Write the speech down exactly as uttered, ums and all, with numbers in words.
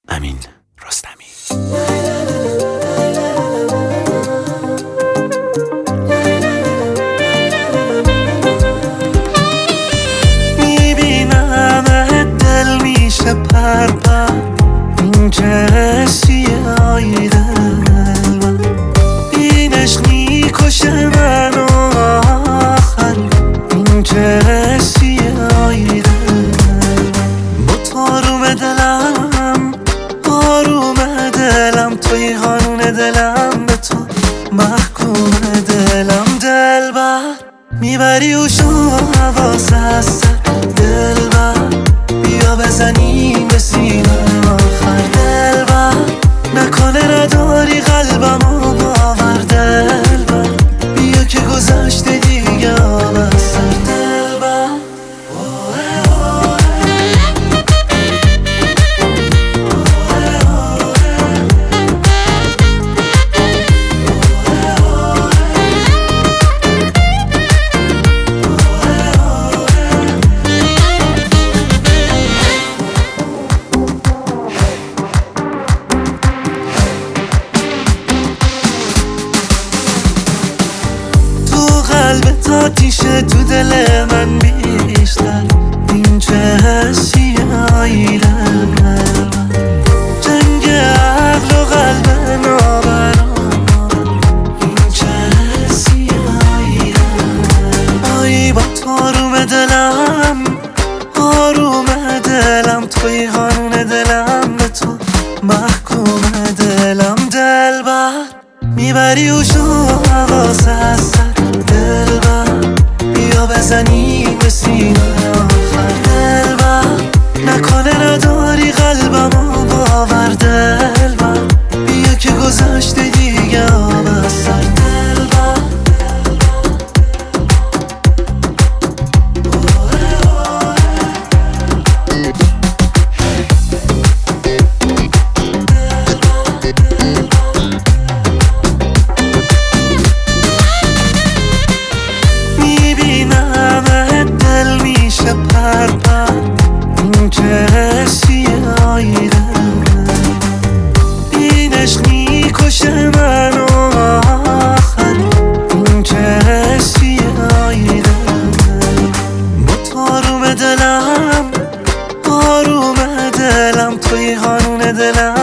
امین رستمی. میبینم دل میشه پر پر، این چه سیاهی دل، این عشق میکشه منو آخر، این چه سیاهی دل. با تاروم دلم آروم دلم، توی قانون دلم، به تو محکوم دلم. دلبر میبری و شو حواس هست، دلبر بیا بزنیم به سینه آخر. دلبر نکنه نداری قلبم و باور، دلبر بیا که گذشته دیگه آب از سر. دلبر قلبت آتیشه، تو دل من بیشتر، این چه سیاهی دل. جنگ عقل و قلب نابرابر، این چه سیاهی دل. آی با تاروم دلم آروم دلم، توی قانون دلم، به تو محکوم دلم. دلبر میبری و شو حواس هست، دلبر بیا بزنیم به سینه آخر. دلبر نکنه نداری قلبم و باور، دلبر بیا که گذشته دیگه آب از سر. دلبر پر پر، این چه سیاهی دل، این عشق میکشه منو آخر، این چه سیاهی دل. با تاروم دلم آروم دلم، توی قانون دلم،